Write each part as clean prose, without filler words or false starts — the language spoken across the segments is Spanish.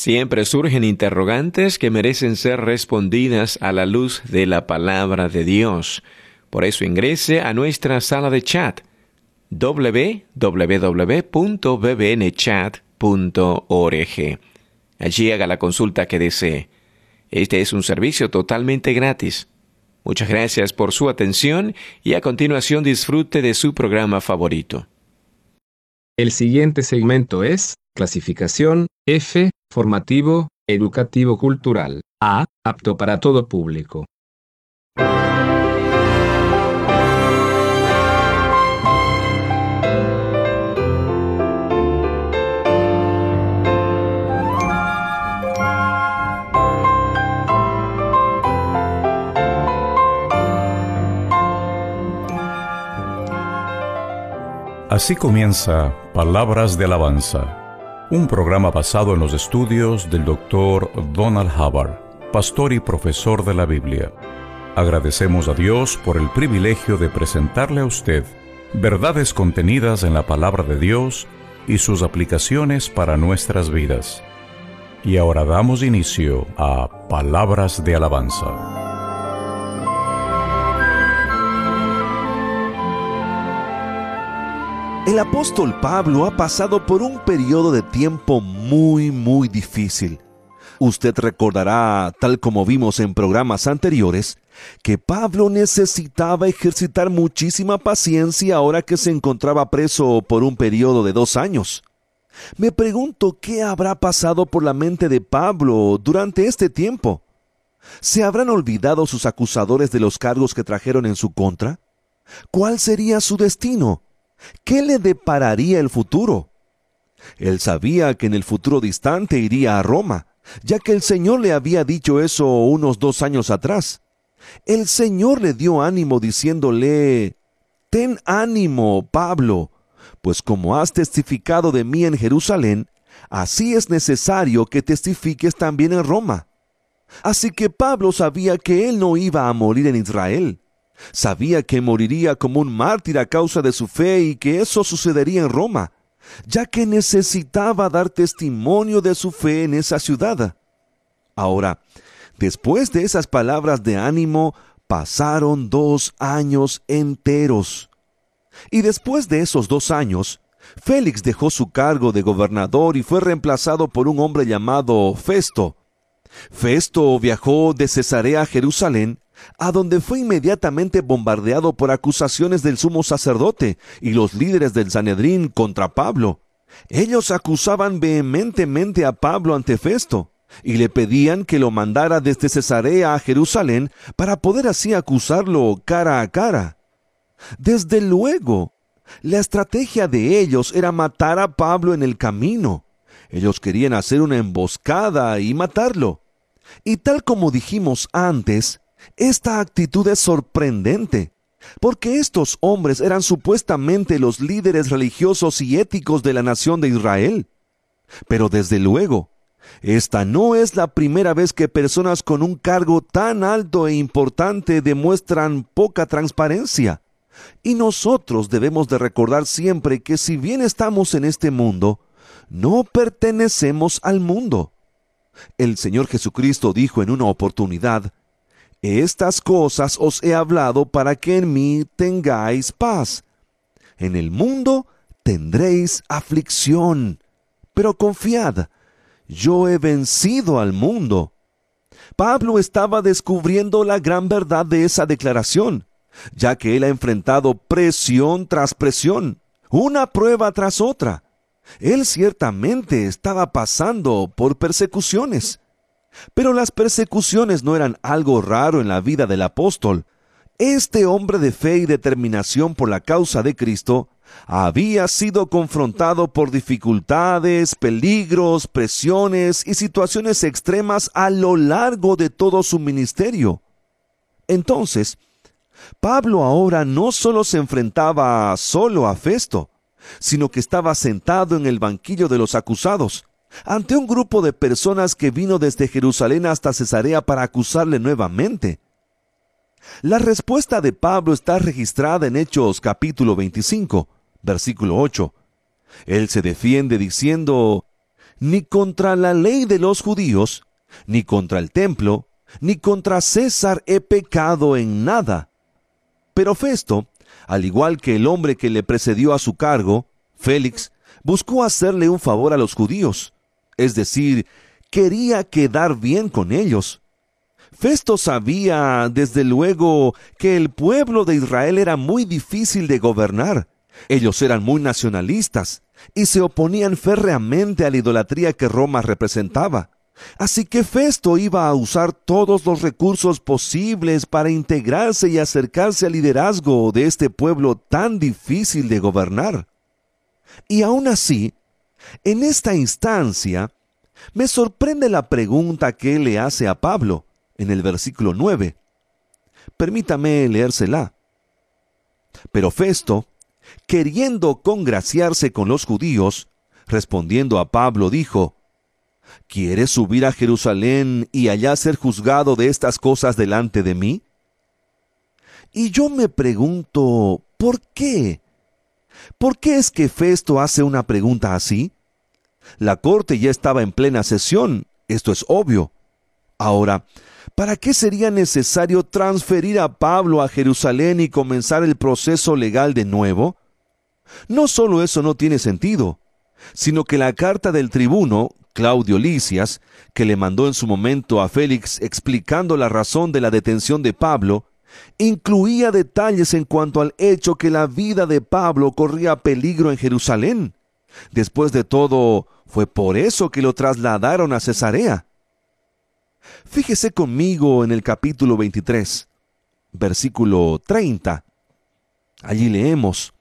Siempre surgen interrogantes que merecen ser respondidas a la luz de la palabra de Dios. Por eso ingrese a nuestra sala de chat www.bbnchat.org. Allí haga la consulta que desee. Este es un servicio totalmente gratis. Muchas gracias por su atención y a continuación disfrute de su programa favorito. El siguiente segmento es clasificación F, formativo, educativo cultural. A, apto para todo público. Así comienza Palabras de Alabanza, un programa basado en los estudios del Dr. Donald Hubbard, pastor y profesor de la Biblia. Agradecemos a Dios por el privilegio de presentarle a usted verdades contenidas en la palabra de Dios y sus aplicaciones para nuestras vidas. Y ahora damos inicio a Palabras de Alabanza. El apóstol Pablo ha pasado por un periodo de tiempo muy difícil. Usted recordará, tal como vimos en programas anteriores, que Pablo necesitaba ejercitar muchísima paciencia ahora que se encontraba preso por un periodo de 2 años. Me pregunto qué habrá pasado por la mente de Pablo durante este tiempo. ¿Se habrán olvidado sus acusadores de los cargos que trajeron en su contra? ¿Cuál sería su destino? ¿Qué le depararía el futuro? Él sabía que en el futuro distante iría a Roma, ya que el Señor le había dicho eso unos 2 años atrás. El Señor le dio ánimo diciéndole: «Ten ánimo, Pablo, pues como has testificado de mí en Jerusalén, así es necesario que testifiques también en Roma». Así que Pablo sabía que él no iba a morir en Israel. Sabía que moriría como un mártir a causa de su fe y que eso sucedería en Roma, ya que necesitaba dar testimonio de su fe en esa ciudad. Ahora, después de esas palabras de ánimo, pasaron 2 años enteros. Y después de esos 2 años, Félix dejó su cargo de gobernador y fue reemplazado por un hombre llamado Festo. Festo viajó de Cesarea a Jerusalén, a donde fue inmediatamente bombardeado por acusaciones del sumo sacerdote y los líderes del Sanedrín contra Pablo. Ellos acusaban vehementemente a Pablo ante Festo y le pedían que lo mandara desde Cesarea a Jerusalén para poder así acusarlo cara a cara. Desde luego, la estrategia de ellos era matar a Pablo en el camino. Ellos querían hacer una emboscada y matarlo. Y tal como dijimos antes, esta actitud es sorprendente, porque estos hombres eran supuestamente los líderes religiosos y éticos de la nación de Israel. Pero desde luego, esta no es la primera vez que personas con un cargo tan alto e importante demuestran poca transparencia. Y nosotros debemos de recordar siempre que si bien estamos en este mundo, no pertenecemos al mundo. El Señor Jesucristo dijo en una oportunidad: «Estas cosas os he hablado para que en mí tengáis paz. En el mundo tendréis aflicción, pero confiad, yo he vencido al mundo». Pablo estaba descubriendo la gran verdad de esa declaración, ya que él ha enfrentado presión tras presión, una prueba tras otra. Él ciertamente estaba pasando por persecuciones. Pero las persecuciones no eran algo raro en la vida del apóstol. Este hombre de fe y determinación por la causa de Cristo había sido confrontado por dificultades, peligros, presiones y situaciones extremas a lo largo de todo su ministerio. Entonces, Pablo ahora no solo se enfrentaba solo a Festo, sino que estaba sentado en el banquillo de los acusados, ante un grupo de personas que vino desde Jerusalén hasta Cesarea para acusarle nuevamente. La respuesta de Pablo está registrada en Hechos capítulo 25, versículo 8. Él se defiende diciendo: ni contra la ley de los judíos, ni contra el templo, ni contra César he pecado en nada. Pero Festo, al igual que el hombre que le precedió a su cargo, Félix, buscó hacerle un favor a los judíos, es decir, quería quedar bien con ellos. Festo sabía, desde luego, que el pueblo de Israel era muy difícil de gobernar. Ellos eran muy nacionalistas y se oponían férreamente a la idolatría que Roma representaba. Así que Festo iba a usar todos los recursos posibles para integrarse y acercarse al liderazgo de este pueblo tan difícil de gobernar. Y aún así, en esta instancia, me sorprende la pregunta que él le hace a Pablo en el versículo 9. Permítame leérsela. Pero Festo, queriendo congraciarse con los judíos, respondiendo a Pablo, dijo: ¿Quieres subir a Jerusalén y allá ser juzgado de estas cosas delante de mí? Y yo me pregunto, ¿por qué? ¿Por qué es que Festo hace una pregunta así? La corte ya estaba en plena sesión, esto es obvio. Ahora, ¿para qué sería necesario transferir a Pablo a Jerusalén y comenzar el proceso legal de nuevo? No solo eso no tiene sentido, sino que la carta del tribuno, Claudio Lisias, que le mandó en su momento a Félix explicando la razón de la detención de Pablo, incluía detalles en cuanto al hecho que la vida de Pablo corría peligro en Jerusalén. Después de todo, fue por eso que lo trasladaron a Cesarea. Fíjese conmigo en el capítulo 23, versículo 30. Allí leemos: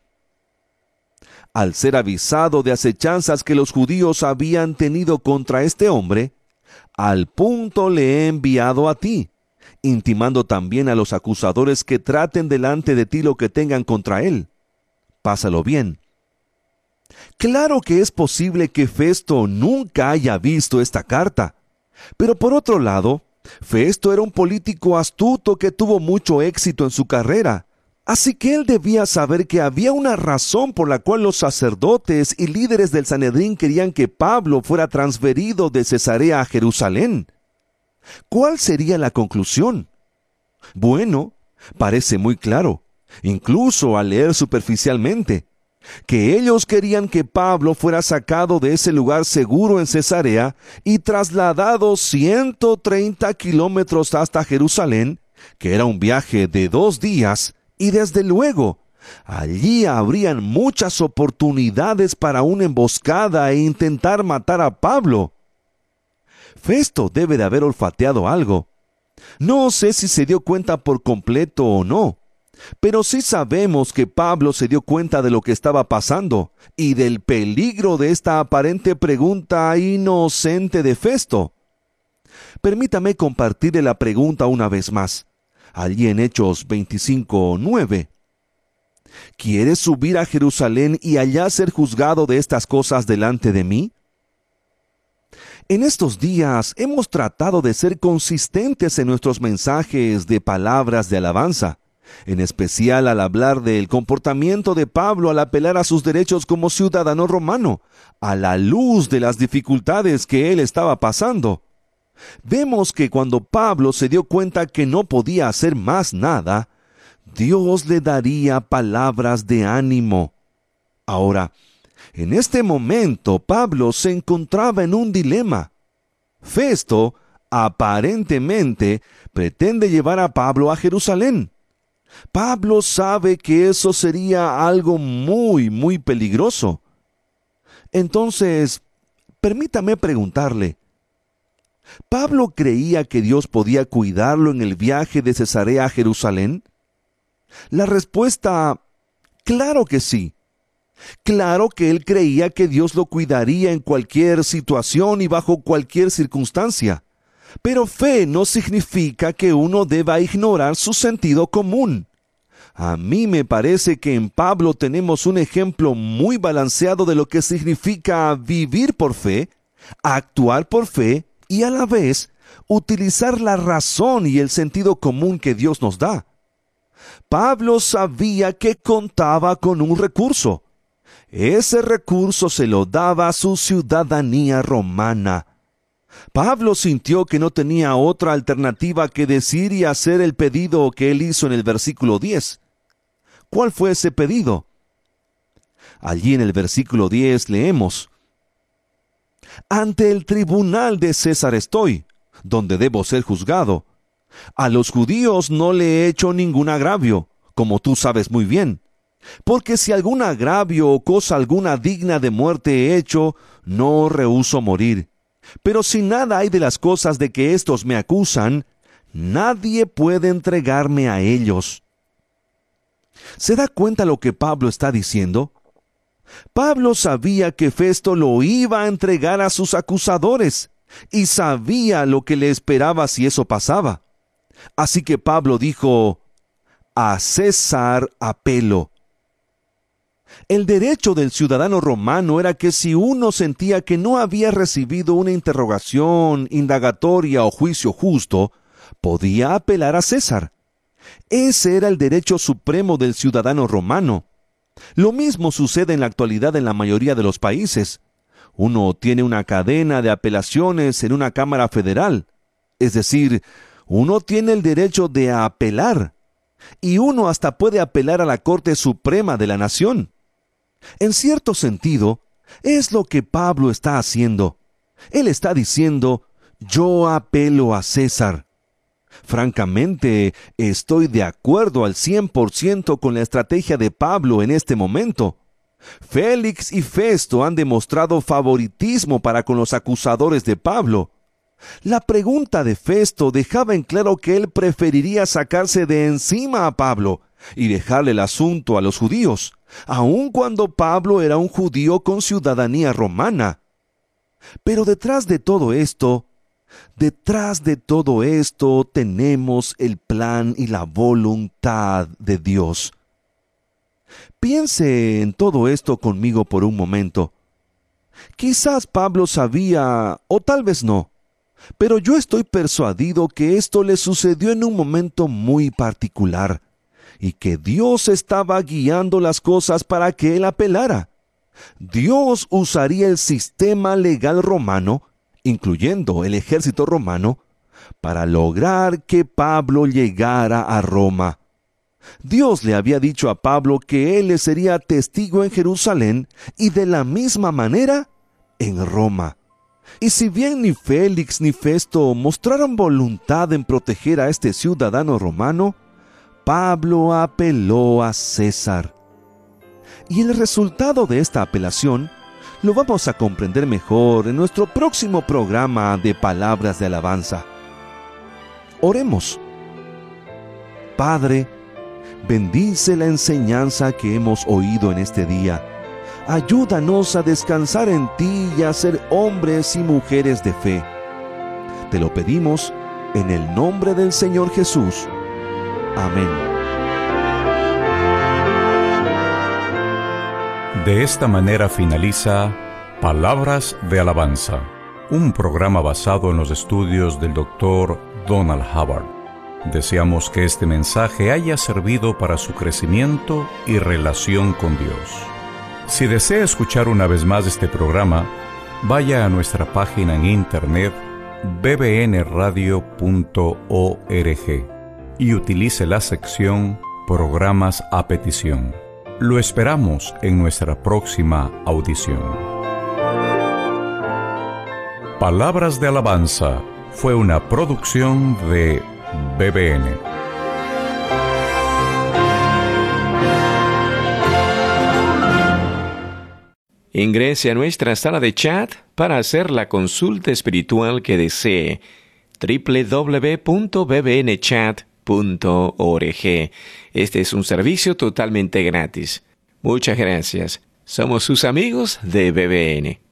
Al ser avisado de acechanzas que los judíos habían tenido contra este hombre, al punto le he enviado a ti, intimando también a los acusadores que traten delante de ti lo que tengan contra él. Pásalo bien. Claro que es posible que Festo nunca haya visto esta carta, pero por otro lado, Festo era un político astuto que tuvo mucho éxito en su carrera. Así que él debía saber que había una razón por la cual los sacerdotes y líderes del Sanedrín querían que Pablo fuera transferido de Cesarea a Jerusalén. ¿Cuál sería la conclusión? Bueno, parece muy claro, incluso al leer superficialmente, que ellos querían que Pablo fuera sacado de ese lugar seguro en Cesarea y trasladado 130 kilómetros hasta Jerusalén, que era un viaje de 2 días, y desde luego, allí habrían muchas oportunidades para una emboscada e intentar matar a Pablo. Festo debe de haber olfateado algo. No sé si se dio cuenta por completo o no, pero sí sabemos que Pablo se dio cuenta de lo que estaba pasando y del peligro de esta aparente pregunta inocente de Festo. Permítame compartirle la pregunta una vez más. Allí en Hechos 25:9. ¿Quieres subir a Jerusalén y allá ser juzgado de estas cosas delante de mí? En estos días hemos tratado de ser consistentes en nuestros mensajes de palabras de alabanza, en especial al hablar del comportamiento de Pablo al apelar a sus derechos como ciudadano romano, a la luz de las dificultades que él estaba pasando. Vemos que cuando Pablo se dio cuenta que no podía hacer más nada, Dios le daría palabras de ánimo. Ahora, en este momento Pablo se encontraba en un dilema. Festo, aparentemente, pretende llevar a Pablo a Jerusalén. Pablo sabe que eso sería algo muy peligroso. Entonces, permítame preguntarle, ¿Pablo creía que Dios podía cuidarlo en el viaje de Cesarea a Jerusalén? La respuesta, claro que sí. Claro que él creía que Dios lo cuidaría en cualquier situación y bajo cualquier circunstancia. Pero fe no significa que uno deba ignorar su sentido común. A mí me parece que en Pablo tenemos un ejemplo muy balanceado de lo que significa vivir por fe, actuar por fe y a la vez utilizar la razón y el sentido común que Dios nos da. Pablo sabía que contaba con un recurso. ese recurso se lo daba su ciudadanía romana. Pablo sintió que no tenía otra alternativa que decir y hacer el pedido que él hizo en el versículo 10. ¿Cuál fue ese pedido? Allí en el versículo 10 leemos: «Ante el tribunal de César estoy, donde debo ser juzgado. A los judíos no le he hecho ningún agravio, como tú sabes muy bien. Porque si algún agravio o cosa alguna digna de muerte he hecho, no rehúso morir. Pero si nada hay de las cosas de que éstos me acusan, nadie puede entregarme a ellos». ¿Se da cuenta lo que Pablo está diciendo? Pablo sabía que Festo lo iba a entregar a sus acusadores, y sabía lo que le esperaba si eso pasaba. Así que Pablo dijo: «A César apelo». El derecho del ciudadano romano era que si uno sentía que no había recibido una interrogación, indagatoria o juicio justo, podía apelar a César. Ese era el derecho supremo del ciudadano romano. Lo mismo sucede en la actualidad en la mayoría de los países. Uno tiene una cadena de apelaciones en una Cámara Federal. Es decir, uno tiene el derecho de apelar. Y uno hasta puede apelar a la Corte Suprema de la Nación. En cierto sentido, es lo que Pablo está haciendo. Él está diciendo: «Yo apelo a César». Francamente, estoy de acuerdo al 100% con la estrategia de Pablo en este momento. Félix y Festo han demostrado favoritismo para con los acusadores de Pablo. La pregunta de Festo dejaba en claro que él preferiría sacarse de encima a Pablo y dejarle el asunto a los judíos, aun cuando Pablo era un judío con ciudadanía romana. Pero detrás de todo esto tenemos el plan y la voluntad de Dios. Piense en todo esto conmigo por un momento. Quizás Pablo sabía, o tal vez no, pero yo estoy persuadido que esto le sucedió en un momento muy particular, y que Dios estaba guiando las cosas para que él apelara. Dios usaría el sistema legal romano, incluyendo el ejército romano, para lograr que Pablo llegara a Roma. Dios le había dicho a Pablo que él le sería testigo en Jerusalén y de la misma manera en Roma. Y si bien ni Félix ni Festo mostraron voluntad en proteger a este ciudadano romano, Pablo apeló a César. Y el resultado de esta apelación lo vamos a comprender mejor en nuestro próximo programa de Palabras de Alabanza. Oremos. Padre, bendice la enseñanza que hemos oído en este día. Ayúdanos a descansar en ti y a ser hombres y mujeres de fe. Te lo pedimos en el nombre del Señor Jesús. Amén. De esta manera finaliza Palabras de Alabanza, un programa basado en los estudios del Dr. Donald Hubbard. Deseamos que este mensaje haya servido para su crecimiento y relación con Dios. Si desea escuchar una vez más este programa, vaya a nuestra página en internet bbnradio.org y utilice la sección Programas a petición. Lo esperamos en nuestra próxima audición. Palabras de Alabanza fue una producción de BBN. Ingrese a nuestra sala de chat para hacer la consulta espiritual que desee. www.bbnchat.org. Este es un servicio totalmente gratis. Muchas gracias. Somos sus amigos de BBN.